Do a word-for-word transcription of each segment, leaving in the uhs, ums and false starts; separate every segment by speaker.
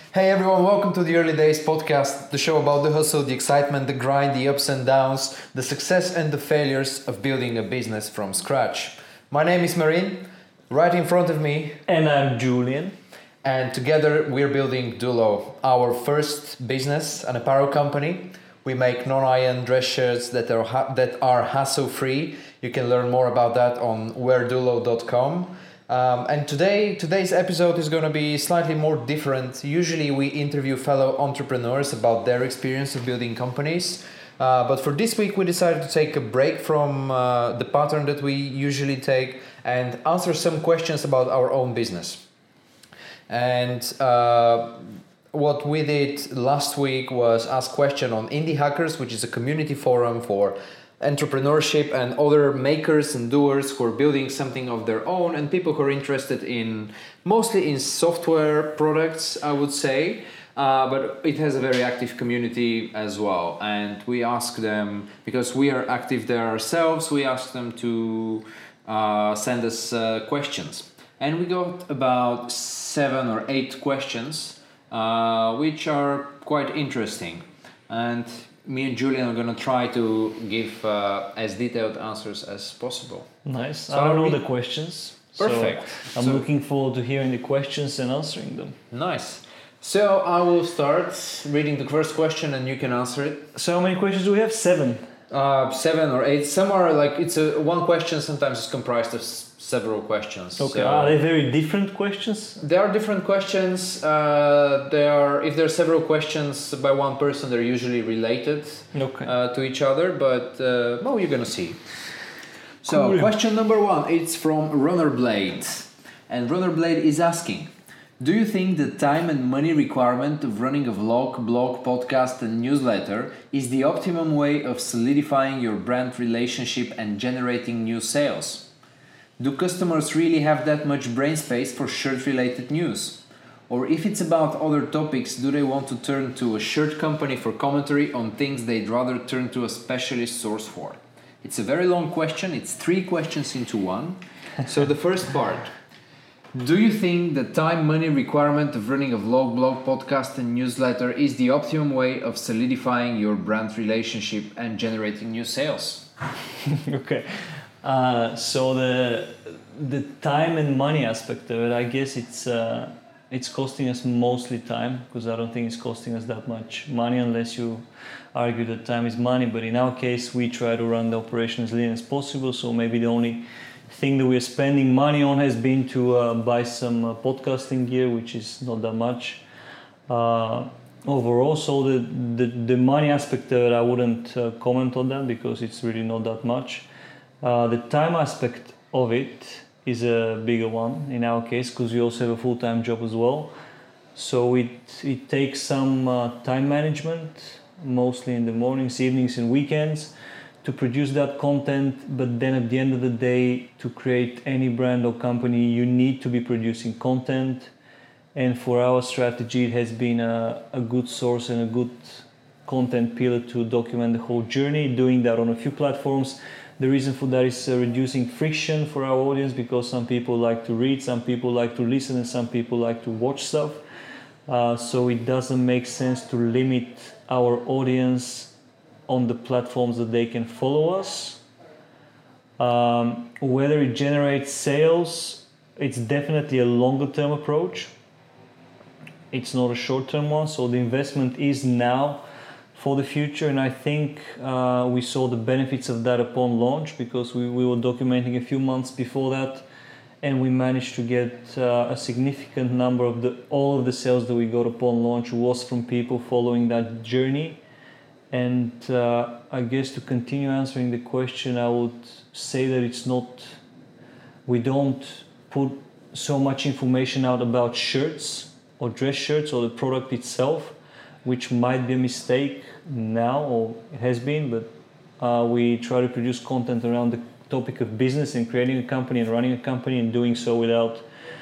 Speaker 1: Hey everyone, welcome to the Early Days podcast, the show about the hustle, the excitement, the grind, the ups and downs, the success and the failures of building a business from scratch. My name is Marin, right in front of me.
Speaker 2: And I'm Julian.
Speaker 1: And together we're building Dulo, our first business, an apparel company. We make non-iron dress shirts that are ha- that are hassle-free. You can learn more about that on wear dulo dot com. Um, and today, today's episode is going to be slightly more different. Usually we interview fellow entrepreneurs about their experience of building companies. Uh, but for this week, we decided to take a break from uh, the pattern that we usually take and answer some questions about our own business. And uh, what we did last week was ask question on Indie Hackers, which is a community forum for entrepreneurship and other makers and doers who are building something of their own, and people who are interested in mostly in software products, I would say, uh, but it has a very active community as well. And we ask them, because we are active there ourselves, we ask them to uh, send us uh, questions. And we got about seven or eight questions, uh, which are quite interesting. And me and Julian are going to try to give uh, as detailed answers as possible.
Speaker 2: Nice.
Speaker 1: So
Speaker 2: I don't know
Speaker 1: we...
Speaker 2: the questions.
Speaker 1: Perfect.
Speaker 2: So I'm so... looking forward to hearing the questions and answering them.
Speaker 1: Nice. So I will start reading the first question and you can answer it.
Speaker 2: So how many questions do we have? Seven.
Speaker 1: Uh, seven or eight. Some are like, it's a one question, sometimes it's comprised of s- several questions.
Speaker 2: Okay.
Speaker 1: So
Speaker 2: are they very different questions?
Speaker 1: There are different questions. Uh, there are, if there are several questions by one person, they're usually related
Speaker 2: okay.
Speaker 1: uh, to each other, but uh, well, you're gonna see. So
Speaker 2: cool.
Speaker 1: Question number one, it's from Runnerblade. And Runnerblade is asking, do you think the time and money requirement of running a vlog, blog, podcast and newsletter is the optimum way of solidifying your brand relationship and generating new sales? Do customers really have that much brain space for shirt-related news? Or if it's about other topics, do they want to turn to a shirt company for commentary on things they'd rather turn to a specialist source for? It's a very long question. It's three questions into one. So the first part. Do you think the time money requirement of running a vlog, blog, podcast and newsletter is the optimum way of solidifying your brand relationship and generating new sales?
Speaker 2: Okay. Uh, so the the time and money aspect of it, I guess it's uh, it's costing us mostly time, because I don't think it's costing us that much money unless you argue that time is money. But in our case, we try to run the operation as lean as possible. So maybe the only thing that we're spending money on has been to uh, buy some uh, podcasting gear, which is not that much uh, overall. So the, the the money aspect of it, I wouldn't uh, comment on that because it's really not that much. Uh, the time aspect of it is a bigger one in our case, because we also have a full-time job as well. So it it takes some uh, time management, mostly in the mornings, evenings and weekends, to produce that content. But then at the end of the day, to create any brand or company, you need to be producing content. And for our strategy, it has been a, a good source and a good content pillar to document the whole journey, doing that on a few platforms. The reason for that is uh, reducing friction for our audience, because some people like to read, some people like to listen, and some people like to watch stuff. Uh, so it doesn't make sense to limit our audience on the platforms that they can follow us. Um, whether it generates sales, it's definitely a longer term approach. It's not a short term one. So the investment is now for the future, and I think uh, we saw the benefits of that upon launch, because we, we were documenting a few months before that, and we managed to get uh, a significant number of the all of the sales that we got upon launch was from people following that journey. And uh, I guess to continue answering the question, I would say that it's not, we don't put so much information out about shirts or dress shirts or the product itself, which might be a mistake now, or it has been, but uh, we try to produce content around the topic of business and creating a company and running a company, and doing so without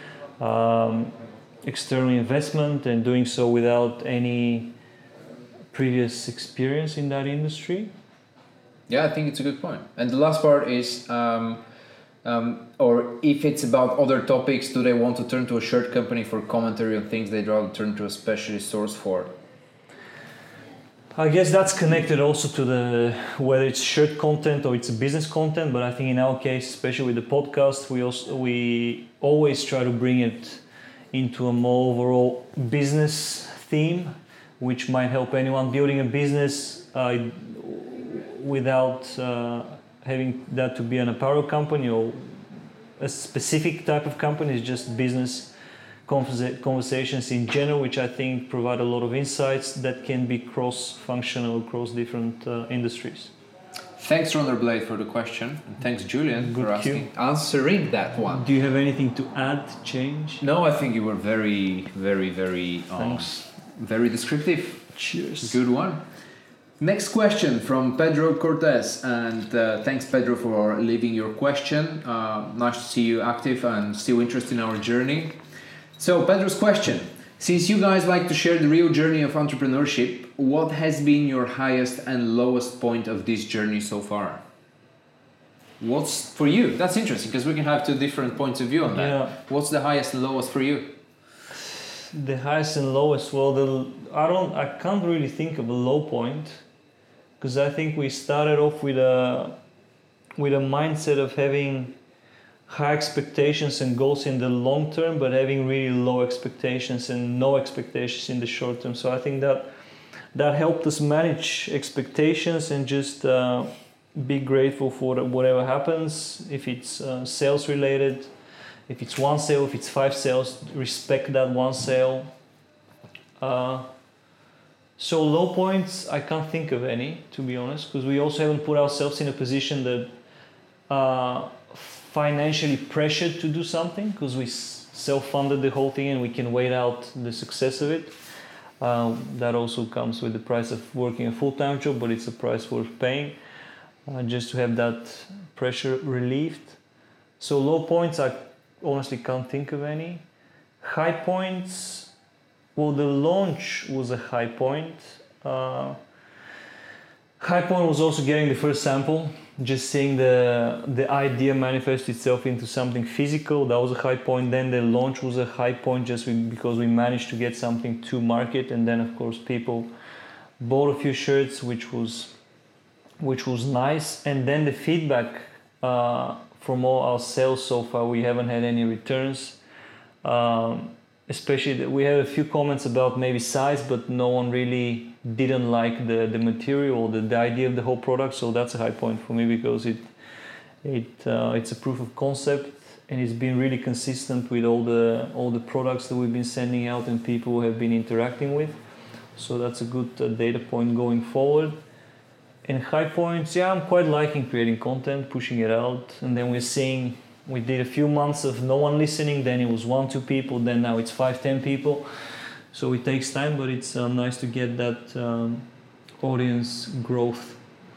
Speaker 2: um, external investment, and doing so without any previous experience in that industry.
Speaker 1: Yeah, I think it's a good point. And the last part is um, Um, or if it's about other topics, do they want to turn to a shirt company for commentary on things they'd rather turn to a specialist source for?
Speaker 2: I guess that's connected also to the whether it's shirt content or it's a business content. But I think in our case, especially with the podcast, we also we always try to bring it into a more overall business theme, which might help anyone building a business uh, without uh, having that to be an apparel company or a specific type of company. It's just business conversa- conversations in general, which I think provide a lot of insights that can be cross-functional across different uh, industries.
Speaker 1: Thanks, Rollerblade, for the question. And thanks, Julian,
Speaker 2: Good
Speaker 1: for asking, answering that one.
Speaker 2: Do you have anything to add, change?
Speaker 1: No, I think you were very, very, very, um,
Speaker 2: Thanks.
Speaker 1: very descriptive.
Speaker 2: Cheers.
Speaker 1: Good one. Next question from Pedro Cortez, and uh, thanks, Pedro, for leaving your question. Uh, nice to see you active and still interested in our journey. So, Pedro's question: since you guys like to share the real journey of entrepreneurship, what has been your highest and lowest point of this journey so far? What's for you? That's interesting because we can have two different points of view on that.
Speaker 2: Yeah.
Speaker 1: What's the highest and lowest for you?
Speaker 2: The highest and lowest. Well, the I don't. I can't really think of a low point because I think we started off with a with a mindset of having high expectations and goals in the long term, but having really low expectations and no expectations in the short term. So I think that that helped us manage expectations and just uh, be grateful for whatever happens. If it's uh, sales related, if it's one sale, if it's five sales, respect that one sale. Uh, so low points, I can't think of any, to be honest, because we also haven't put ourselves in a position that uh, financially pressured to do something, because we self-funded the whole thing and we can wait out the success of it. Um, that also comes with the price of working a full-time job, but it's a price worth paying, uh, just to have that pressure relieved. So low points, I honestly can't think of any. High points, well, the launch was a high point. Uh, high point was also getting the first sample, just seeing the the idea manifest itself into something physical. That was a high point. Then the launch was a high point just because we managed to get something to market, and then of course people bought a few shirts, which was which was nice. And then the feedback uh, from all our sales so far, we haven't had any returns. Um, especially that we had a few comments about maybe size, but no one really didn't like the, the material or the, the idea of the whole product. So that's a high point for me because it it uh, it's a proof of concept and it's been really consistent with all the all the products that we've been sending out and people who have been interacting with. So that's a good uh, data point going forward. And high points, yeah, I'm quite liking creating content, pushing it out, and then we're seeing we did a few months of no one listening, then it was one, two people, then now it's five, ten people. So it takes time, but it's uh, nice to get that um, audience growth,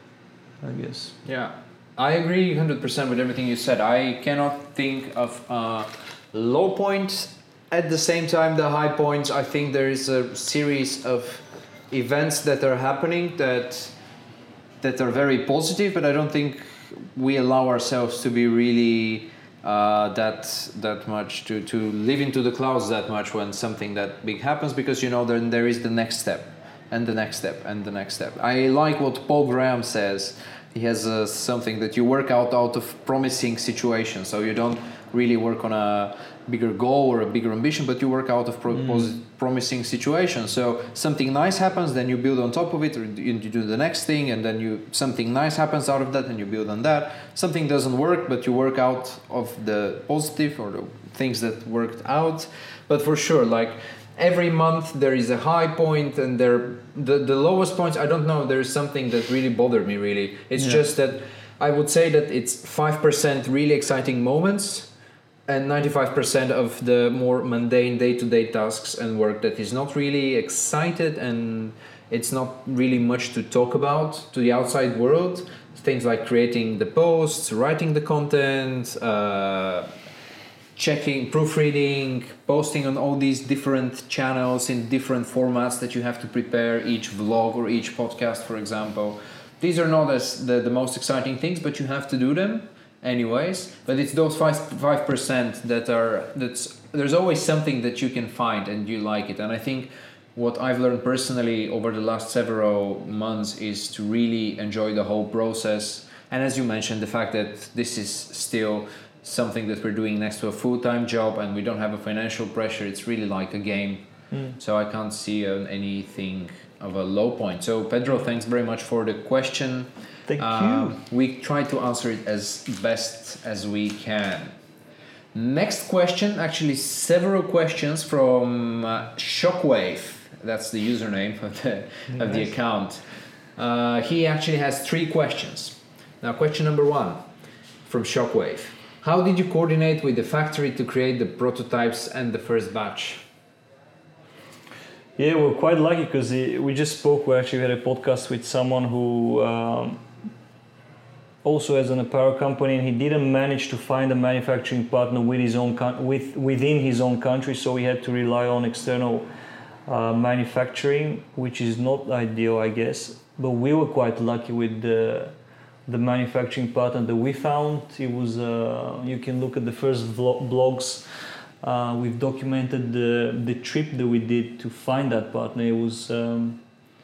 Speaker 2: I guess.
Speaker 1: Yeah, I agree one hundred percent with everything you said. I cannot think of uh, low points. At the same time, the high points, I think there is a series of events that are happening that that are very positive, but I don't think we allow ourselves to be really uh, that that much to, to live into the clouds that much when something that big happens, because you know then there is the next step and the next step and the next step. I like what Paul Graham says. He has uh, something that you work out out of promising situations, so you don't really work on a bigger goal or a bigger ambition, but you work out of pro- mm. promising situations. So something nice happens, then you build on top of it, or you do the next thing, and then you something nice happens out of that, and you build on that. Something doesn't work, but you work out of the positive or the things that worked out. But for sure, like every month there is a high point, and there the the lowest points. I don't know. There is something that really bothered me. Really, it's yeah. just that I would say that it's five percent really exciting moments, and ninety-five percent of the more mundane day-to-day tasks and work that is not really excited, and it's not really much to talk about to the outside world. Things like creating the posts, writing the content, uh, checking, proofreading, posting on all these different channels in different formats that you have to prepare, each vlog or each podcast, for example. These are not as the, the most exciting things, but you have to do them. anyways, but it's those five five percent that are that's there's always something that you can find and you like it. And I think what I've learned personally over the last several months is to really enjoy the whole process. And as you mentioned, the fact that this is still something that we're doing next to a full-time job and we don't have a financial pressure, it's really like a game. Mm. So I can't see uh, anything of a low point. So Pedro, thanks very much for the question.
Speaker 2: Thank
Speaker 1: uh,
Speaker 2: you.
Speaker 1: We try to answer it as best as we can. Next question, actually several questions from uh, Shockwave. That's the username of the, nice. of the account. Uh, he actually has three questions. Now, question number one from Shockwave. How did you coordinate with the factory to create the prototypes and the first batch?
Speaker 2: Yeah, we're quite lucky because we just spoke, we actually had a podcast with someone who um, also has an apparel company, and he didn't manage to find a manufacturing partner with his own with within his own country, so he had to rely on external uh, manufacturing, which is not ideal, I guess. But we were quite lucky with the the manufacturing partner that we found. It was uh, you can look at the first vlog, blogs. Uh, we've documented the the trip that we did to find that partner. It was um,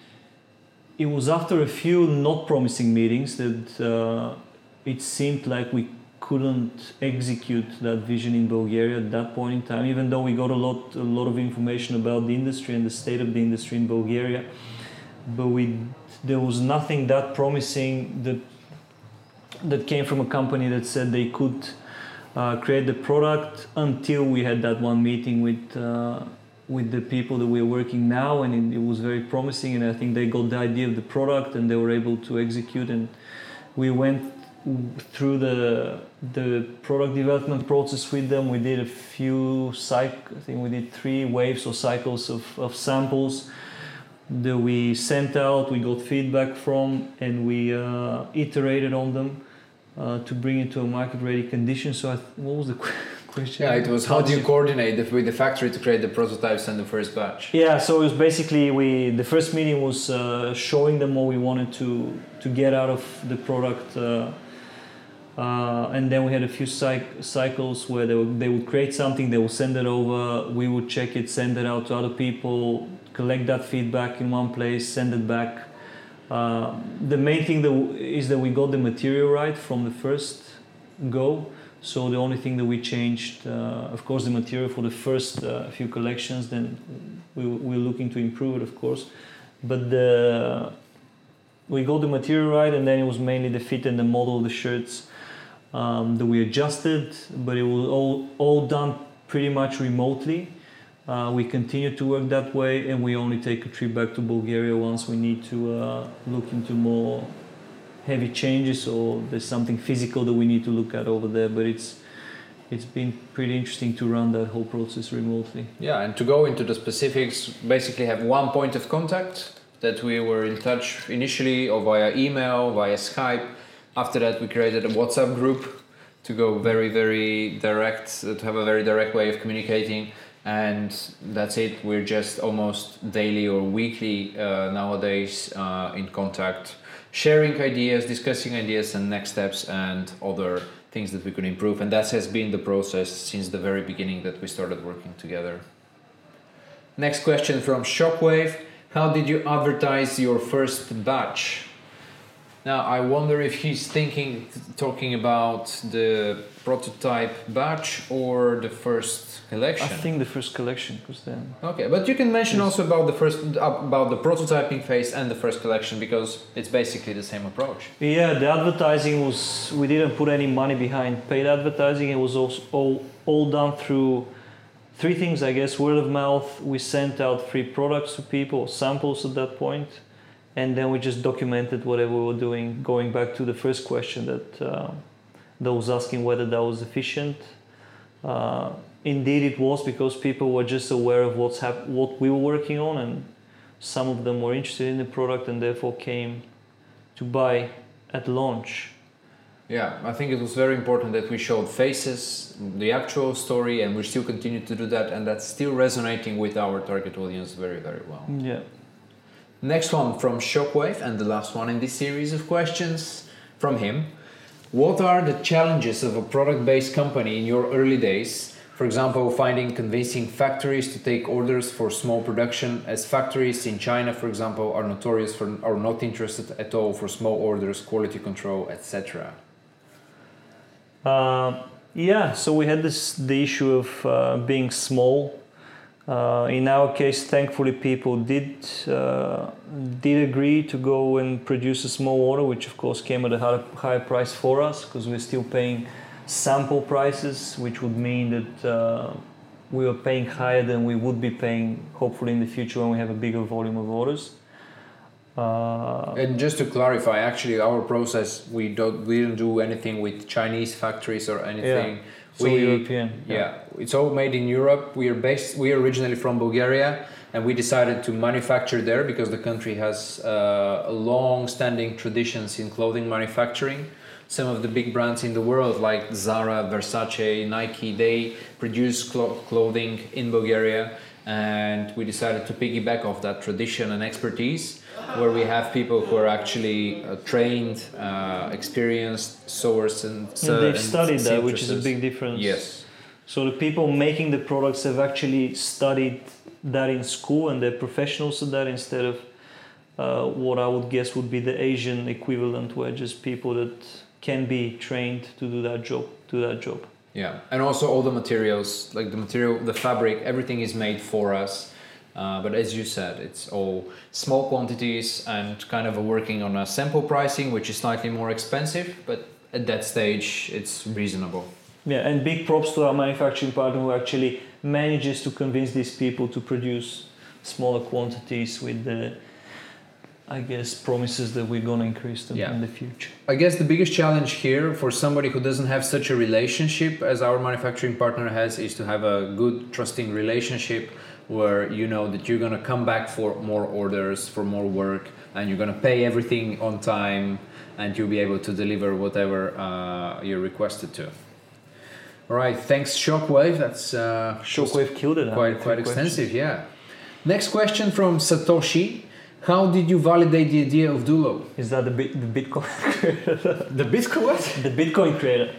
Speaker 2: it was after a few not promising meetings that uh, it seemed like we couldn't execute that vision in Bulgaria at that point in time. Even though we got a lot a lot of information about the industry and the state of the industry in Bulgaria, but we there was nothing that promising that that came from a company that said they could uh, create the product until we had that one meeting with uh, with the people that we're working now, and it, it was very promising, and I think they got the idea of the product and they were able to execute, and we went through the the product development process with them. We did a few cyc- I think we did three waves or cycles of, of samples that we sent out, we got feedback from, and we uh, iterated on them uh, to bring it to a market-ready condition. So I th- what was the question?
Speaker 1: Yeah, it was how, how do you coordinate with the factory to create the prototypes and the first batch?
Speaker 2: Yeah, so it was basically, we the first meeting was uh, showing them what we wanted to, to get out of the product, uh, uh, and then we had a few cyc- cycles where they would, they would create something, they would send it over, we would check it, send it out to other people, collect that feedback in one place, send it back. Uh, the main thing that w- is that we got the material right from the first go. So the only thing that we changed, uh, of course, the material for the first uh, few collections. Then we we're looking to improve it, of course. But the, we got the material right, and then it was mainly the fit and the model of the shirts um, that we adjusted. But it was all all done pretty much remotely. Uh, we continue to work that way, and we only take a trip back to Bulgaria once we need to uh, look into more heavy changes, or there's something physical that we need to look at over there. But it's it's been pretty interesting to run that whole process remotely.
Speaker 1: Yeah, and to go into the specifics, basically have one point of contact that we were in touch initially, or via email, via Skype. After that, we created a WhatsApp group to go very, very direct, to have a very direct way of communicating. And that's it. We're just almost daily or weekly uh, nowadays uh, in contact, sharing ideas, discussing ideas and next steps and other things that we could improve. And that has been the process since the very beginning that we started working together. Next question from Shockwave. How did you advertise your first batch? Now, I wonder if he's thinking, talking about the prototype batch or the first collection.
Speaker 2: I think the first collection, because then.
Speaker 1: Okay, but you can mention yes. also about the first, about the prototyping phase and the first collection, because it's basically the same approach.
Speaker 2: Yeah, the advertising was, we didn't put any money behind paid advertising. It was also all all done through three things, I guess. Word of mouth. We sent out free products to people, samples at that point. And then we just documented whatever we were doing, going back to the first question that uh, that was asking whether that was efficient. Uh, indeed, it was, because people were just aware of what's hap- what we were working on, and some of them were interested in the product and therefore came to buy at launch.
Speaker 1: Yeah, I think it was very important that we showed faces, the actual story, and we still continue to do that, and that's still resonating with our target audience very, very well.
Speaker 2: Yeah.
Speaker 1: Next one from Shockwave, and the last one in this series of questions from him. What are the challenges of a product-based company in your early days? For example, finding convincing factories to take orders for small production, as factories in China, for example, are notorious for are not interested at all for small orders, quality control, et cetera.
Speaker 2: Uh, yeah, so we had this the issue of uh, being small. Uh, in our case, thankfully, people did uh, did agree to go and produce a small order, which of course came at a higher, higher price for us because we're still paying sample prices, which would mean that uh, we were paying higher than we would be paying hopefully in the future when we have a bigger volume of orders. Uh,
Speaker 1: and just to clarify, actually, our process we don't we don't do anything with Chinese factories or anything.
Speaker 2: Yeah. So we, European.
Speaker 1: Yeah. yeah, it's all made in Europe. We are based. We are originally from Bulgaria, and we decided to manufacture there because the country has uh, long-standing traditions in clothing manufacturing. Some of the big brands in the world, like Zara, Versace, Nike, they produce clo- clothing in Bulgaria, and we decided to piggyback off that tradition and expertise, where we have people who are actually uh, trained, uh, experienced sewers and
Speaker 2: uh, and they've and studied that, which is a big difference.
Speaker 1: Yes.
Speaker 2: So the people making the products have actually studied that in school, and they're professionals at that instead of uh, what I would guess would be the Asian equivalent, where just people that can be trained to do that job, do that job.
Speaker 1: Yeah, and also all the materials, like the material, the fabric, everything is made for us. Uh, but as you said, it's all small quantities and kind of a working on a sample pricing, which is slightly more expensive, but at that stage, it's reasonable.
Speaker 2: Yeah, and big props to our manufacturing partner who actually manages to convince these people to produce smaller quantities with the, I guess, promises that we're going to increase them yeah. in the future.
Speaker 1: I guess the biggest challenge here for somebody who doesn't have such a relationship as our manufacturing partner has is to have a good, trusting relationship where you know that you're going to come back for more orders, for more work, and you're going to pay everything on time, and you'll be able to deliver whatever uh, you're requested to. All right, thanks Shockwave. That's uh,
Speaker 2: Shockwave killed it.
Speaker 1: Quite quite extensive, yeah. Next question from Satoshi. How did you validate the idea of Dulo?
Speaker 2: Is that the, bit, the Bitcoin creator?
Speaker 1: The Bitcoin what?
Speaker 2: The Bitcoin creator.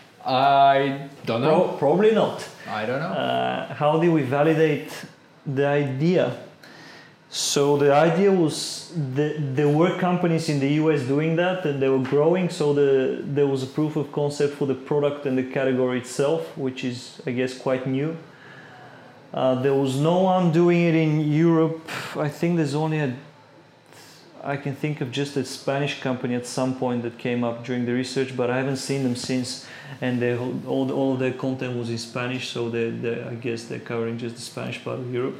Speaker 1: I don't know.
Speaker 2: Pro- probably not.
Speaker 1: I don't know.
Speaker 2: Uh, how did we validate the idea? So the idea was the, there were companies in the U S doing that and they were growing, so the, there was a proof of concept for the product and the category itself, which is, I guess, quite new. Uh, there was no one doing it in Europe. I think there's only a, I can think of just a Spanish company at some point that came up during the research, but I haven't seen them since, and they, all, all their content was in Spanish, so they, they, I guess they're covering just the Spanish part of Europe.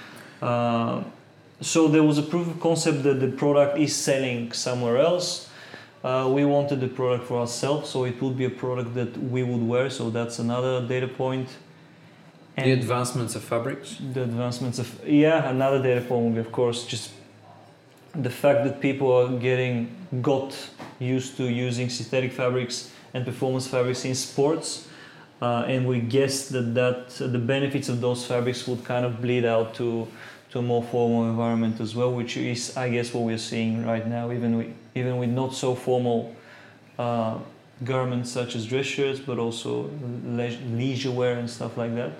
Speaker 2: Uh, so there was a proof of concept that the product is selling somewhere else. Uh, we wanted the product for ourselves, so it would be a product that we would wear, so that's another data point.
Speaker 1: And the advancements of fabrics?
Speaker 2: The advancements of, yeah, another data point would be, of course, just the fact that people are getting, got used to using synthetic fabrics and performance fabrics in sports. Uh, and we guess that, that uh, the benefits of those fabrics would kind of bleed out to, to a more formal environment as well, which is, I guess, what we're seeing right now, even with, even with not so formal uh, garments such as dress shirts, but also le- leisure wear and stuff like that.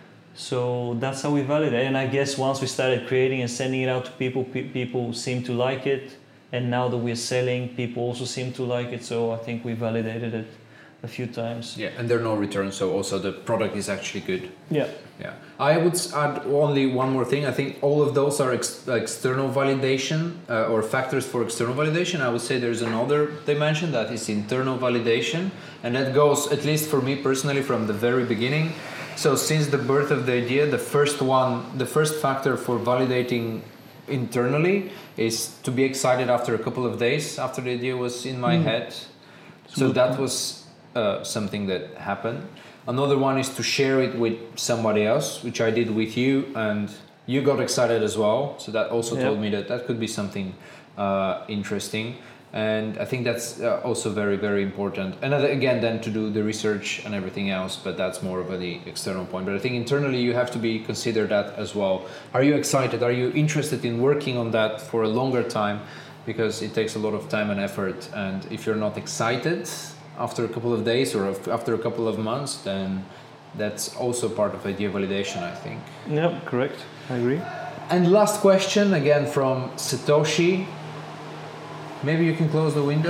Speaker 2: So that's how we validate. And I guess once we started creating and sending it out to people, pe- people seem to like it. And now that we're selling, people also seem to like it. So I think we validated it a few times.
Speaker 1: Yeah, and there are no returns. So also the product is actually good.
Speaker 2: Yeah.
Speaker 1: Yeah. I would add only one more thing. I think all of those are ex- external validation uh, or factors for external validation. I would say there's another dimension that is internal validation. And that goes, at least for me personally, from the very beginning. So since the birth of the idea, the first one, the first factor for validating internally is to be excited after a couple of days after the idea was in my mm. head. So that was uh, something that happened. Another one is to share it with somebody else, which I did with you, and you got excited as well. So that also yeah. told me that that could be something uh, interesting. And I think that's uh, also very, very important. And again, then to do the research and everything else, but that's more of a, the external point. But I think internally you have to be consider that as well. Are you excited? Are you interested in working on that for a longer time? Because it takes a lot of time and effort. And if you're not excited, after a couple of days or after a couple of months, then that's also part of idea validation, I think.
Speaker 2: Yeah, correct. I agree.
Speaker 1: And last question, again from Satoshi. Maybe you can close the window.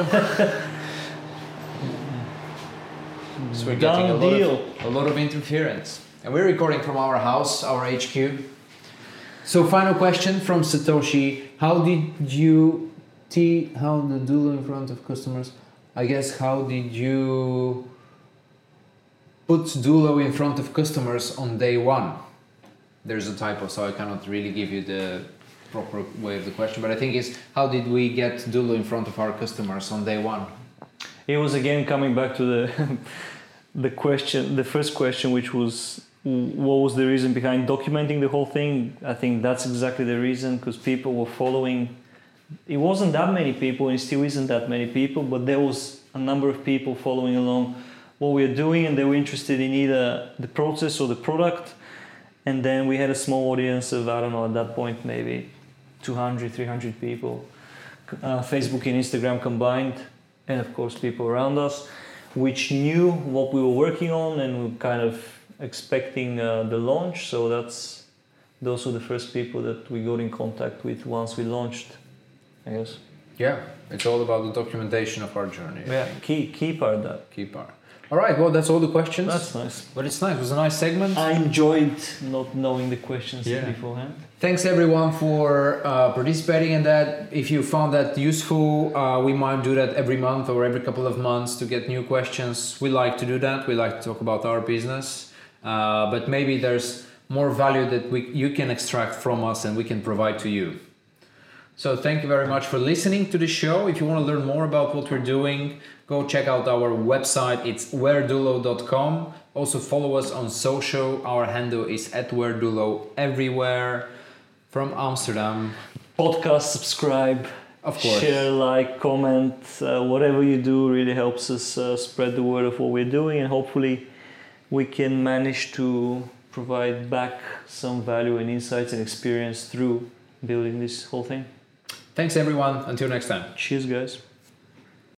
Speaker 1: So we're getting a lot, of, a lot of interference. And we're recording from our house, our H Q. So final question from Satoshi. How did you T how the Dulo in front of customers? I guess how did you put Dulo in front of customers on day one? There's a typo, so I cannot really give you the proper way of the question, but I think it's how did we get Dulo in front of our customers on day one?
Speaker 2: It was again coming back to the the question, the first question, which was what was the reason behind documenting the whole thing. I think that's exactly the reason, because people were following. It wasn't that many people, and it still isn't that many people, but there was a number of people following along what we are doing, and they were interested in either the process or the product. And then we had a small audience of, I don't know, at that point maybe two hundred, three hundred people, uh, Facebook and Instagram combined, and of course people around us, which knew what we were working on and were kind of expecting uh, the launch. So that's those were the first people that we got in contact with once we launched, I guess.
Speaker 1: Yeah, it's all about the documentation of our journey.
Speaker 2: Yeah, key key part that.
Speaker 1: Key part. All right, well, that's all the questions.
Speaker 2: That's nice.
Speaker 1: But it's nice. It was a nice segment.
Speaker 2: I enjoyed not knowing the questions
Speaker 1: Yeah.
Speaker 2: beforehand.
Speaker 1: Thanks everyone for uh, participating in that. If you found that useful, uh, we might do that every month or every couple of months to get new questions. We like to do that. We like to talk about our business. Uh, but maybe there's more value that we you can extract from us and we can provide to you. So thank you very much for listening to the show. If you want to learn more about what we're doing, go check out our website. It's where dulo dot com. Also follow us on social. Our handle is at wheredulo everywhere. From Amsterdam.
Speaker 2: Podcast, subscribe,
Speaker 1: Of course.
Speaker 2: share, like, comment, uh, whatever you do really helps us uh, spread the word of what we're doing, and hopefully we can manage to provide back some value and insights and experience through building this whole thing.
Speaker 1: Thanks everyone. Until next time.
Speaker 2: Cheers, guys.